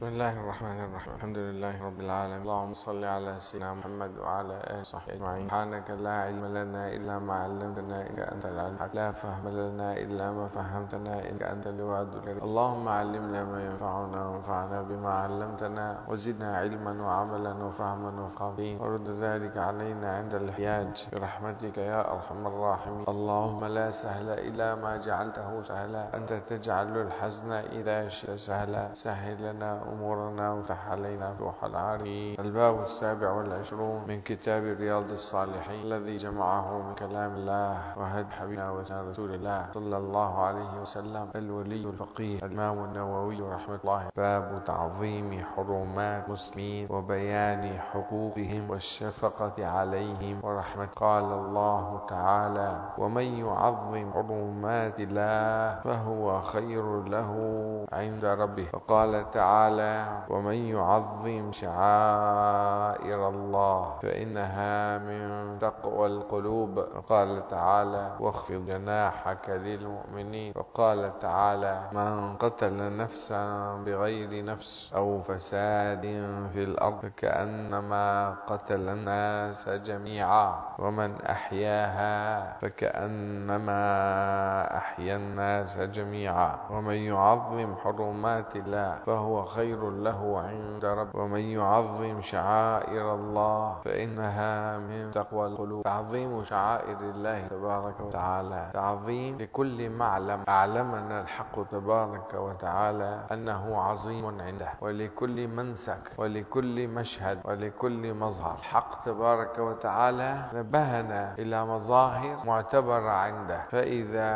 بسم الله الرحمن الرحيم. الحمد لله رب العالمين. اللهم صل على سيدنا محمد وعلى آله وصحبه أجمعين. سبحانك لا علم لنا إلا ما علمتنا إنك أنت العليم الحكيم. لا فهم لنا إلا ما فهمتنا إنك أنت الوعد الكريم. اللهم علمنا ما ينفعنا وانفعنا بما علمتنا وزدنا علما وعملا وفهما وفقا ورد ذلك علينا عند الاحتياج برحمتك يا أرحم الراحمين. اللهم لا سهل إلا ما جعلته سهلا، أنت تجعل الحزن إذا شئت سهلا. سهل لنا أمورنا وفتح علينا فتوح العارفين. الباب 27 من كتاب رياض الصالحين الذي جمعه من كلام الله وهدي حبيبنا وسنة رسول الله صلى الله عليه وسلم الولي الفقيه الإمام النووي رحمة الله. باب تعظيم حرمات المسلمين وبيان حقوقهم والشفقة عليهم ورحمة. قال الله تعالى: ومن يعظم حرمات الله فهو خير له عند ربه. وقال تعالى: ومن يعظم شعائر الله فإنها من تقوى القلوب. وقال تعالى: واخفض جناحك للمؤمنين. وقال تعالى: من قتل نفسا بغير نفس أو فساد في الأرض فكأنما قتل الناس جميعا ومن أحياها فكأنما أحيا الناس جميعا. ومن يعظم حرمات الله فهو خير له عند ربه. ومن يعظم شعائر الله فإنها من تقوى القلوب. تعظيم شعائر الله تبارك وتعالى تعظيم لكل معلم أعلمنا الحق تبارك وتعالى أنه عظيم عنده، ولكل منسك ولكل مشهد ولكل مظهر. الحق تبارك وتعالى نبهنا إلى مظاهر معتبرة عنده، فإذا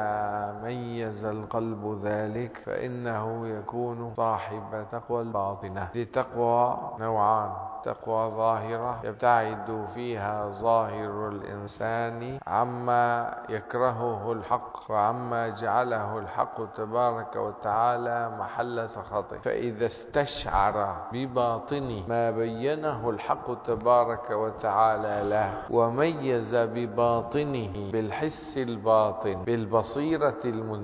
ميز القلب ذلك فإنه يكون صاحب تقوى الباطنة. لتقوى نوعان: تقوى ظاهرة يبتعد فيها ظاهر الإنسان عما يكرهه الحق وعما جعله الحق تبارك وتعالى محل سخطه، فإذا استشعر بباطنه ما بينه الحق تبارك وتعالى له وميز بباطنه بالحس الباطن بالبصيرة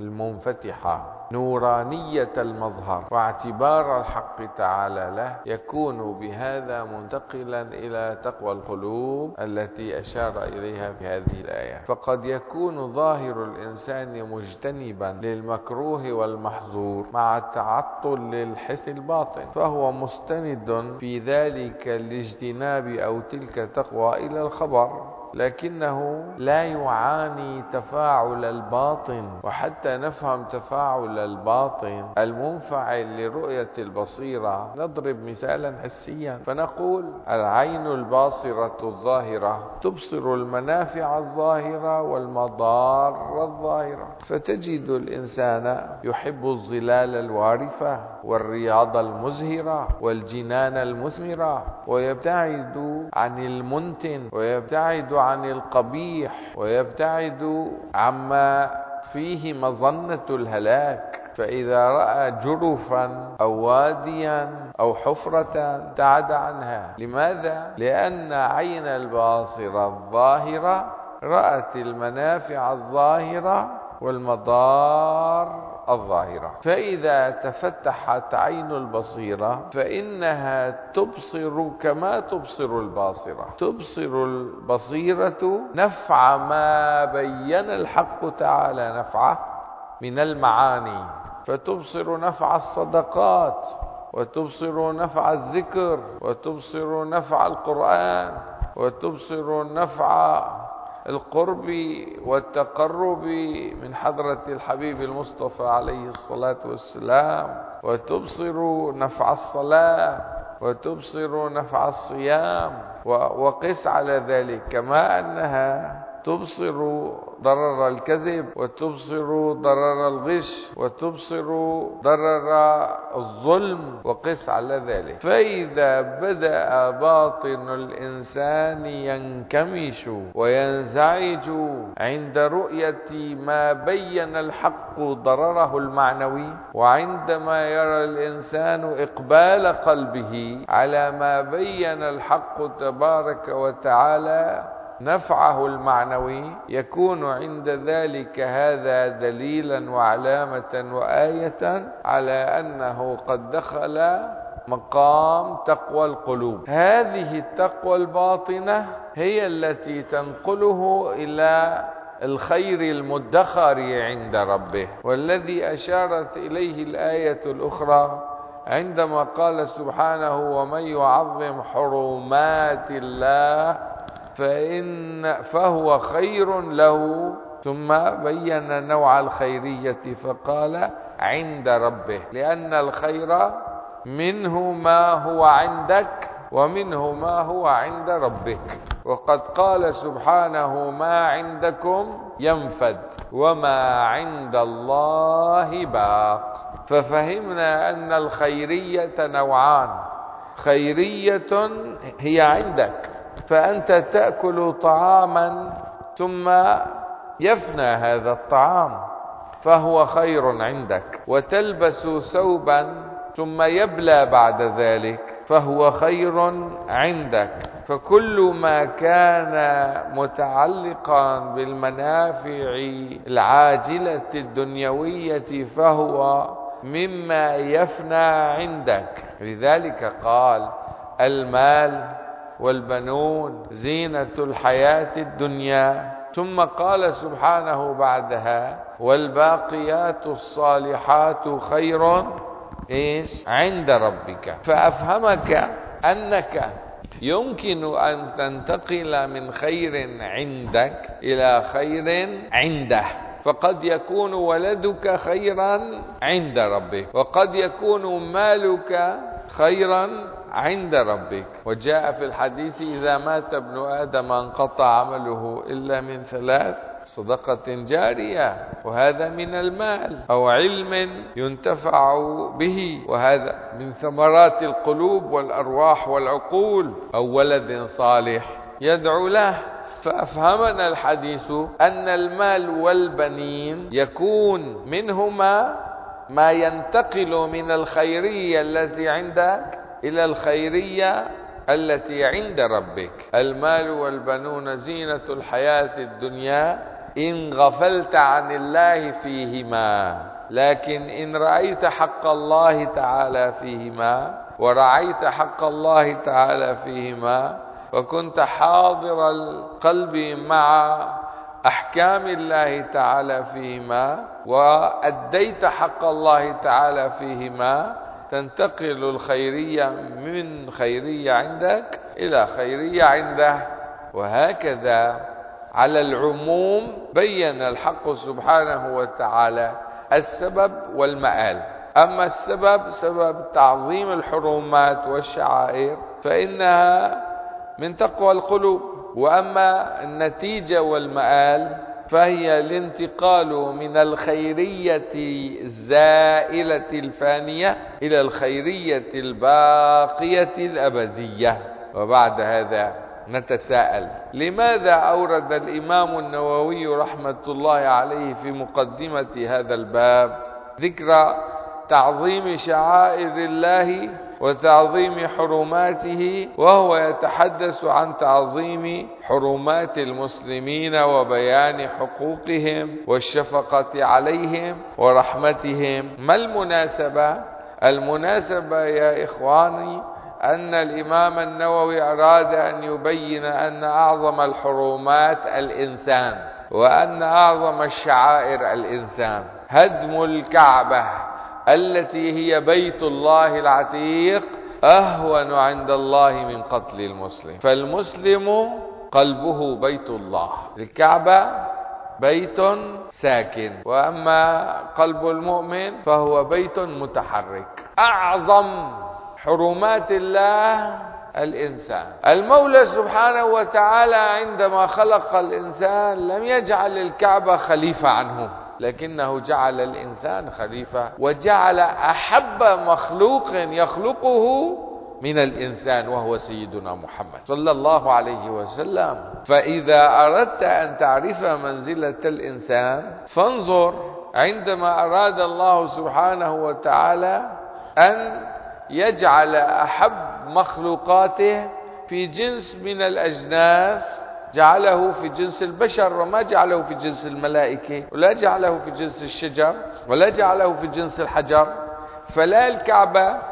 المنفتحة نورانية المظهر واعتبار الحق تعالى له، يكون بهذا منتقلا إلى تقوى القلوب التي أشار إليها في هذه الآية. فقد يكون ظاهر الإنسان مجتنبا للمكروه والمحظور مع التعطل للحس الباطن، فهو مستند في ذلك الاجتناب أو تلك التقوى إلى الخبر، لكنه لا يعاني تفاعل الباطن. وحتى نفهم تفاعل الباطن المنفعل لرؤية البصيرة نضرب مثالا حسيا فنقول: العين الباصرة الظاهرة تبصر المنافع الظاهرة والمضار الظاهرة، فتجد الإنسان يحب الظلال الوارفة والرياض المزهرة والجنان المثمرة، ويبتعد عن المنتن ويبتعد عن القبيح ويبتعد عما فيه مظنة الهلاك. فإذا رأى جرفا أو واديا أو حفرة ابتعد عنها. لماذا؟ لأن عين الباصرة الظاهرة رأت المنافع الظاهرة والمضار الظاهرة. فإذا تفتحت عين البصيرة فإنها تبصر كما تبصر الباصرة. تبصر البصيرة نفع ما بين الحق تعالى نفعه من المعاني، فتبصر نفع الصدقات وتبصر نفع الذكر وتبصر نفع القرآن وتبصر نفع القرب والتقرب من حضرة الحبيب المصطفى عليه الصلاة والسلام، وتبصر نفع الصلاة وتبصر نفع الصيام. وقس على ذلك كما أنها تبصر ضرر الكذب وتبصر ضرر الغش وتبصر ضرر الظلم، وقس على ذلك. فإذا بدأ باطن الإنسان ينكمش وينزعج عند رؤية ما بين الحق ضرره المعنوي، وعندما يرى الإنسان إقبال قلبه على ما بين الحق تبارك وتعالى نفعه المعنوي، يكون عند ذلك هذا دليلا وعلامة وآية على أنه قد دخل مقام تقوى القلوب. هذه التقوى الباطنة هي التي تنقله إلى الخير المدخر عند ربه، والذي أشارت إليه الآية الأخرى عندما قال سبحانه: ومن يعظم حرمات الله فهو خير له. ثم بين نوع الخيرية فقال: عند ربه، لأن الخير منه ما هو عندك ومنه ما هو عند ربك. وقد قال سبحانه: ما عندكم ينفد وما عند الله باق. ففهمنا أن الخيرية نوعان: خيرية هي عندك، فأنت تأكل طعاما ثم يفنى هذا الطعام فهو خير عندك، وتلبس ثوبا ثم يبلى بعد ذلك فهو خير عندك. فكل ما كان متعلقا بالمنافع العاجلة الدنيوية فهو مما يفنى عندك. لذلك قال: المال والبنون زينة الحياة الدنيا. ثم قال سبحانه بعدها: والباقيات الصالحات خير عند ربك. فأفهمك أنك يمكن أن تنتقل من خير عندك إلى خير عنده. فقد يكون ولدك خيرا عند ربك، وقد يكون مالك خيرا عند ربك. وجاء في الحديث: إذا مات ابن آدم انقطع عمله إلا من ثلاث: صدقة جارية، وهذا من المال، أو علم ينتفع به، وهذا من ثمرات القلوب والأرواح والعقول، أو ولد صالح يدعو له. فأفهمنا الحديث أن المال والبنين يكون منهما ما ينتقل من الخيرية التي عندك إلى الخيرية التي عند ربك. المال والبنون زينة الحياة الدنيا إن غفلت عن الله فيهما، لكن إن رأيت حق الله تعالى فيهما ورعيت حق الله تعالى فيهما وكنت حاضر القلب مع أحكام الله تعالى فيهما وأديت حق الله تعالى فيهما، تنتقل الخيرية من خيرية عندك إلى خيرية عنده. وهكذا على العموم بين الحق سبحانه وتعالى السبب والمآل. أما السبب سبب تعظيم الحرمات والشعائر فإنها من تقوى القلوب، وأما النتيجة والمآل فهي الانتقال من الخيرية الزائلة الفانية إلى الخيرية الباقية الأبدية. وبعد هذا نتساءل: لماذا أورد الإمام النووي رحمة الله عليه في مقدمة هذا الباب ذكر تعظيم شعائر الله وتعظيم حرماته، وهو يتحدث عن تعظيم حرمات المسلمين وبيان حقوقهم والشفقة عليهم ورحمتهم؟ ما المناسبة؟ المناسبة يا إخواني أن الإمام النووي أراد أن يبين أن أعظم الحرمات الإنسان، وأن أعظم الشعائر الإنسان. هدم الكعبة التي هي بيت الله العتيق أهون عند الله من قتل المسلم. فالمسلم قلبه بيت الله، الكعبة بيت ساكن، وأما قلب المؤمن فهو بيت متحرك. أعظم حرمات الله الإنسان. المولى سبحانه وتعالى عندما خلق الإنسان لم يجعل الكعبة خليفة عنه، لكنه جعل الإنسان خليفة، وجعل أحب مخلوق يخلقه من الإنسان وهو سيدنا محمد صلى الله عليه وسلم. فإذا أردت أن تعرف منزلة الإنسان فانظر عندما أراد الله سبحانه وتعالى أن يجعل أحب مخلوقاته في جنس من الأجناس جعله في جنس البشر، وما جعله في جنس الملائكة، ولا جعله في جنس الشجر، ولا جعله في جنس الحجر. فلا الكعبة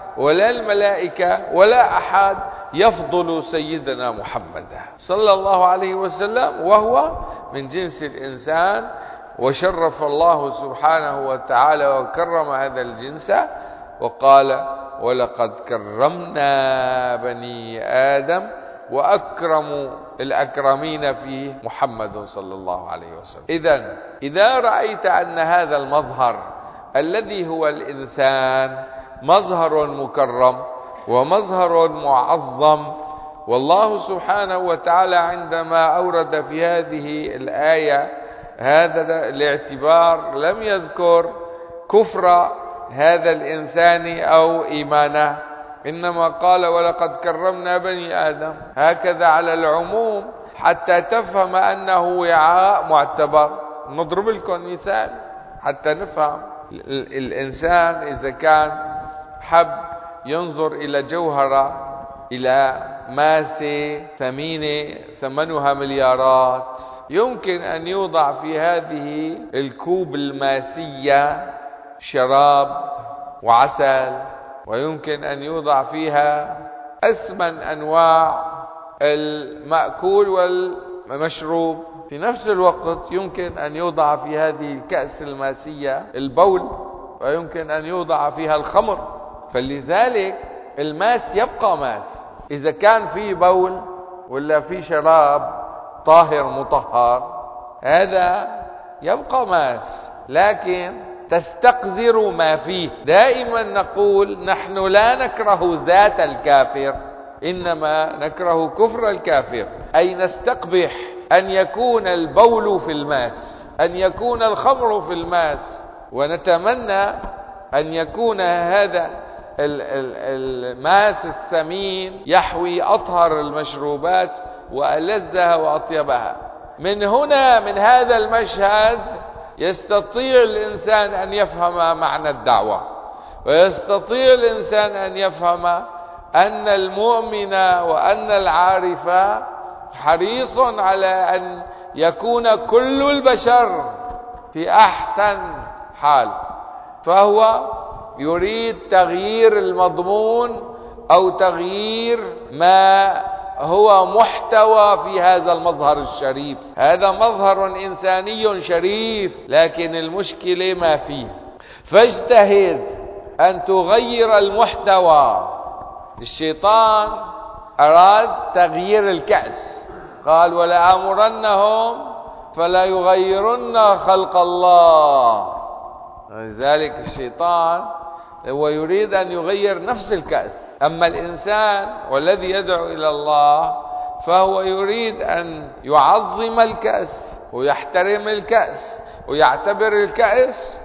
ولا الملائكة ولا أحد يفضل سيدنا محمد صلى الله عليه وسلم، وهو من جنس الإنسان، وشرف الله سبحانه وتعالى وكرم هذا الجنس وقال: ولقد كرمنا بني آدم، وأكرم الأكرمين فيه محمد صلى الله عليه وسلم. إذا رأيت أن هذا المظهر الذي هو الإنسان مظهر مكرم ومظهر معظم، والله سبحانه وتعالى عندما أورد في هذه الآية هذا الاعتبار لم يذكر كفر هذا الإنسان أو إيمانه، إنما قال: ولقد كرمنا بني آدم، هكذا على العموم حتى تفهم أنه وعاء معتبر. نضرب لكم مثال حتى نفهم. الإنسان إذا كان حب ينظر إلى جوهرة، إلى ماسة ثمينة ثمنها مليارات، يمكن أن يوضع في هذه الكوب الماسية شراب وعسل، ويمكن أن يوضع فيها أثمن أنواع المأكول والمشروب. في نفس الوقت يمكن أن يوضع في هذه الكأس الماسية البول، ويمكن أن يوضع فيها الخمر. فلذلك الماس يبقى ماس، إذا كان في بول ولا في شراب طاهر مطهر هذا يبقى ماس، لكن تستقذر ما فيه. دائما نقول: نحن لا نكره ذات الكافر، إنما نكره كفر الكافر، أي نستقبح أن يكون البول في الماس، أن يكون الخمر في الماس، ونتمنى أن يكون هذا الماس الثمين يحوي أطهر المشروبات وألذها وأطيبها. من هنا، من هذا المشهد، يستطيع الإنسان أن يفهم معنى الدعوة، ويستطيع الإنسان أن يفهم أن المؤمن وأن العارف حريص على أن يكون كل البشر في أحسن حال، فهو يريد تغيير المضمون أو تغيير ما هو محتوى في هذا المظهر الشريف. هذا مظهر إنساني شريف، لكن المشكلة ما فيه. فاجتهد أن تغير المحتوى. الشيطان أراد تغيير الكأس، قال: ولآمرنهم فلا يغيرن خلق الله. لذلك الشيطان هو يريد أن يغير نفس الكأس. أما الإنسان والذي يدعو إلى الله فهو يريد أن يعظم الكأس ويحترم الكأس ويعتبر الكأس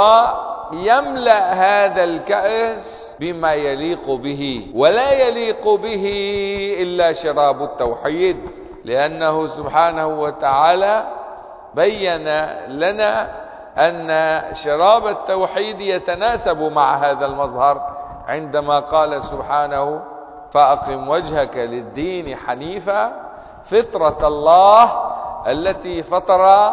ويملأ هذا الكأس بما يليق به، ولا يليق به إلا شراب التوحيد، لأنه سبحانه وتعالى بين لنا أن شراب التوحيد يتناسب مع هذا المظهر عندما قال سبحانه: فأقم وجهك للدين حنيفا فطرة الله التي فطر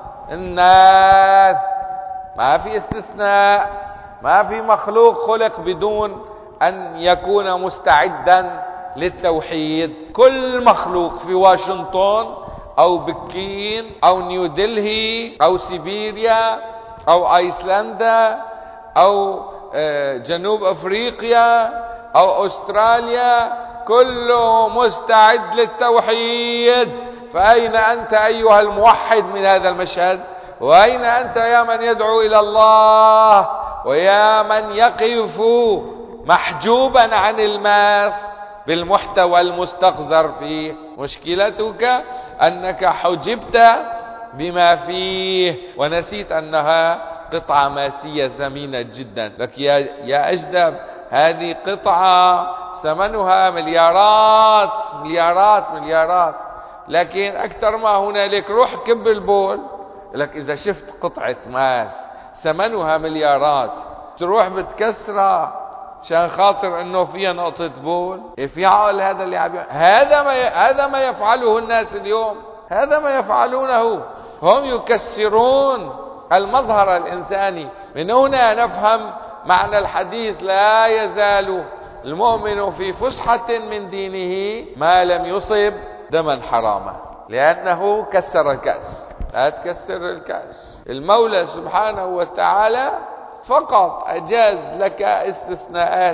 الناس. ما في استثناء، ما في مخلوق خلق بدون أن يكون مستعدا للتوحيد. كل مخلوق في واشنطن أو بكين أو نيودلهي أو سيبيريا أو أيسلندا أو جنوب أفريقيا أو أستراليا كله مستعد للتوحيد. فأين أنت أيها الموحد من هذا المشهد؟ وأين أنت يا من يدعو إلى الله ويا من يقف محجوبا عن الماس بالمحتوى المستقذر فيه؟ مشكلتك أنك حجبت بما فيه ونسيت أنها قطعة ماسية ثمينة جدا. لك يا أجدب، هذه قطعة ثمنها مليارات مليارات مليارات، لكن أكثر ما هنالك روح كب البول. لك إذا شفت قطعة ماس ثمنها مليارات تروح بتكسرها عشان خاطر انه فيها نقطة بول؟ في عقل هذا اللي عم هذا ما يفعله الناس اليوم، هذا ما يفعلونه. هم يكسرون المظهر الإنساني. من هنا نفهم معنى الحديث لا يزال المؤمن في فسحة من دينه ما لم يصب دما حراما، لأنه كسر الكأس. لا تكسر الكأس. المولى سبحانه وتعالى فقط أجاز لك استثناءات.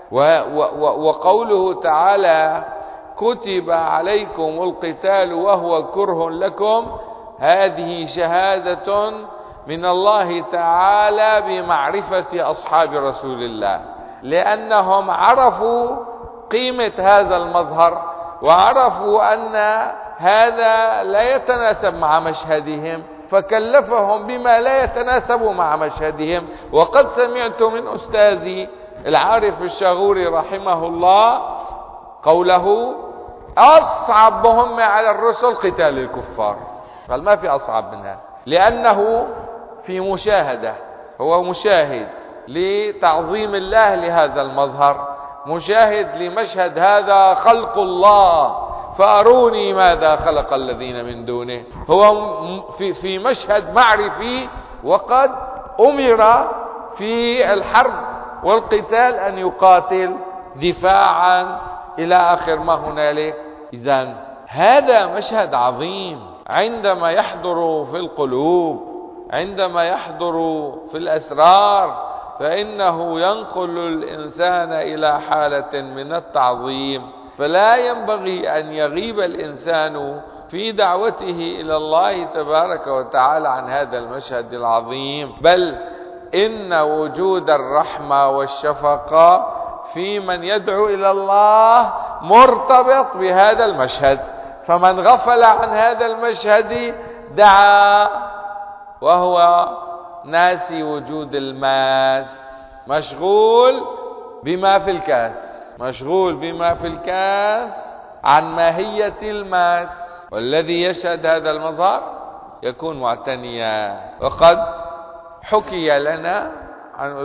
وقوله تعالى كتب عليكم القتال وهو كره لكم، هذه شهادة من الله تعالى بمعرفة أصحاب رسول الله، لأنهم عرفوا قيمة هذا المظهر، وعرفوا أن هذا لا يتناسب مع مشهدهم، فكلفهم بما لا يتناسب مع مشهدهم. وقد سمعت من أستاذي العارف الشاغوري رحمه الله قوله أصعب مهمة على الرسل قتال الكفار، قال ما في أصعب منها، لأنه في مشاهدة، هو مشاهد لتعظيم الله لهذا المظهر، مشاهد لمشهد هذا خلق الله فأروني ماذا خلق الذين من دونه. هو في مشهد معرفي، وقد أمر في الحرب والقتال أن يقاتل دفاعا إلى آخر ما هنالك. إذن هذا مشهد عظيم عندما يحضر في القلوب، عندما يحضر في الأسرار، فإنه ينقل الإنسان إلى حالة من التعظيم. فلا ينبغي أن يغيب الإنسان في دعوته إلى الله تبارك وتعالى عن هذا المشهد العظيم، بل إن وجود الرحمة والشفقة في من يدعو إلى الله مرتبط بهذا المشهد. فمن غفل عن هذا المشهد دعا وهو ناسي وجود الماس، مشغول بما في الكاس، مشغول بما في الكاس عن ماهية الماس. والذي يشهد هذا المظهر يكون معتنيا. وقد حكي لنا عن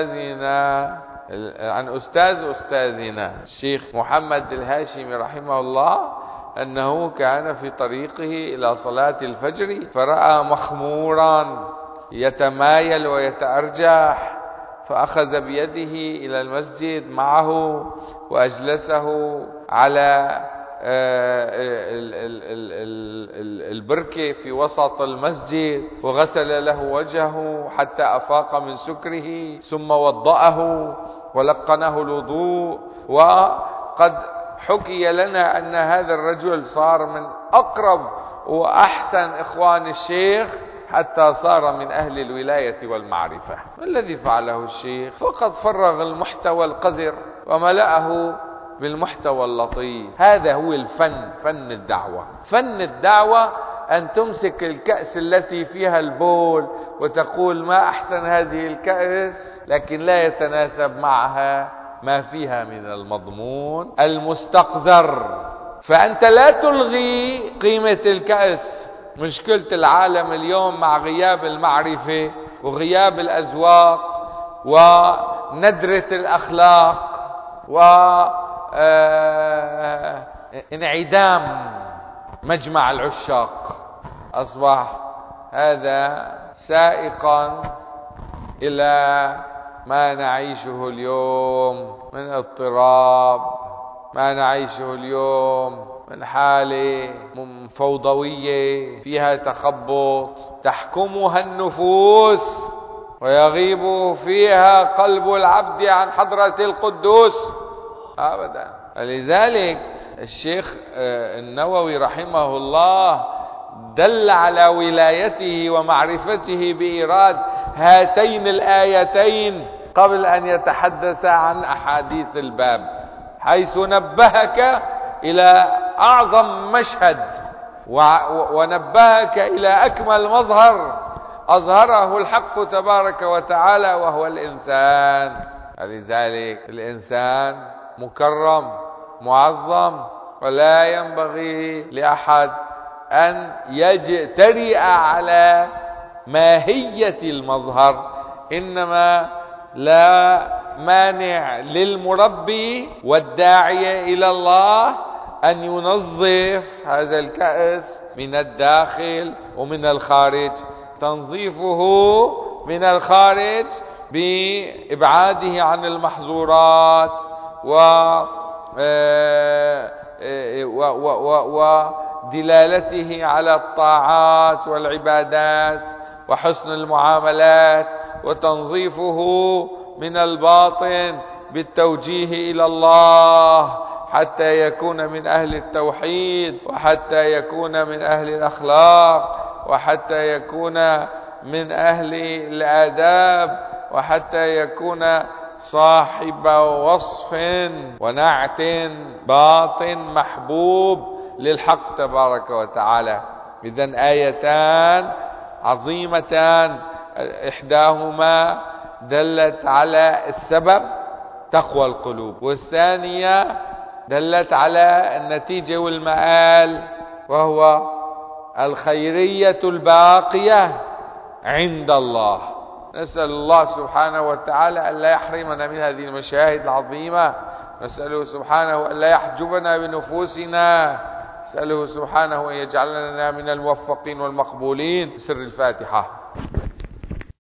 أستاذنا الشيخ محمد الهاشمي رحمه الله أنه كان في طريقه إلى صلاة الفجر فرأى مخمورا يتمايل ويتأرجح، فأخذ بيده إلى المسجد معه وأجلسه على البركة في وسط المسجد، وغسل له وجهه حتى أفاق من سكره، ثم وضأه ولقنه الوضوء. وقد حكي لنا أن هذا الرجل صار من أقرب وأحسن إخوان الشيخ، حتى صار من أهل الولاية والمعرفة. ما الذي فعله الشيخ؟ فقد فرغ المحتوى القذر وملأه بالمحتوى اللطيف. هذا هو الفن، فن الدعوة. فن الدعوة أن تمسك الكأس التي فيها البول وتقول ما أحسن هذه الكأس، لكن لا يتناسب معها ما فيها من المضمون المستقذر. فأنت لا تلغي قيمة الكأس. مشكلة العالم اليوم مع غياب المعرفة وغياب الأذواق وندرة الأخلاق وانعدام مجمع العشاق، أصبح هذا سائقا إلى ما نعيشه اليوم من اضطراب، ما نعيشه اليوم من حالة فوضوية فيها تخبط تحكمها النفوس ويغيب فيها قلب العبد عن حضرة القدوس أبدا. لذلك الشيخ النووي رحمه الله دل على ولايته ومعرفته بإيراد هاتين الآيتين قبل أن يتحدث عن أحاديث الباب، حيث نبهك إلى أعظم مشهد ونبهك إلى أكمل مظهر أظهره الحق تبارك وتعالى وهو الإنسان. لذلك الإنسان مكرم معظم، ولا ينبغي لأحد أن يجترئ على ماهية المظهر. إنما لا مانع للمربي والداعية إلى الله أن ينظف هذا الكأس من الداخل ومن الخارج. تنظيفه من الخارج بإبعاده عن المحظورات ودلالته على الطاعات والعبادات وحسن المعاملات، وتنظيفه من الباطن بالتوجيه إلى الله حتى يكون من أهل التوحيد، وحتى يكون من أهل الأخلاق، وحتى يكون من أهل الآداب، وحتى يكون صاحب وصف ونعت باطن محبوب للحق تبارك وتعالى. إذن آيتان عظيمتان، إحداهما دلت على السبب تقوى القلوب، والثانية دلت على النتيجة والمآل، وهو الخيرية الباقية عند الله. نسأل الله سبحانه وتعالى أن لا يحرمنا من هذه المشاهد العظيمة، نسأله سبحانه أن لا يحجبنا بنفوسنا، نسأله سبحانه أن يجعلنا من الموفقين والمقبولين. سر الفاتحة.